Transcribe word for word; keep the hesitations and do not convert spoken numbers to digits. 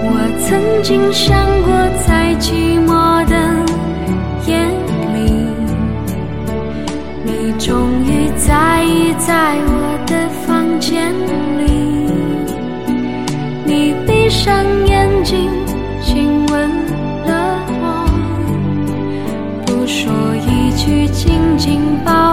我曾经想过，在寂寞的夜里，你终于在意在我的房间里。你闭上眼睛，亲吻了我，不说一句，紧紧抱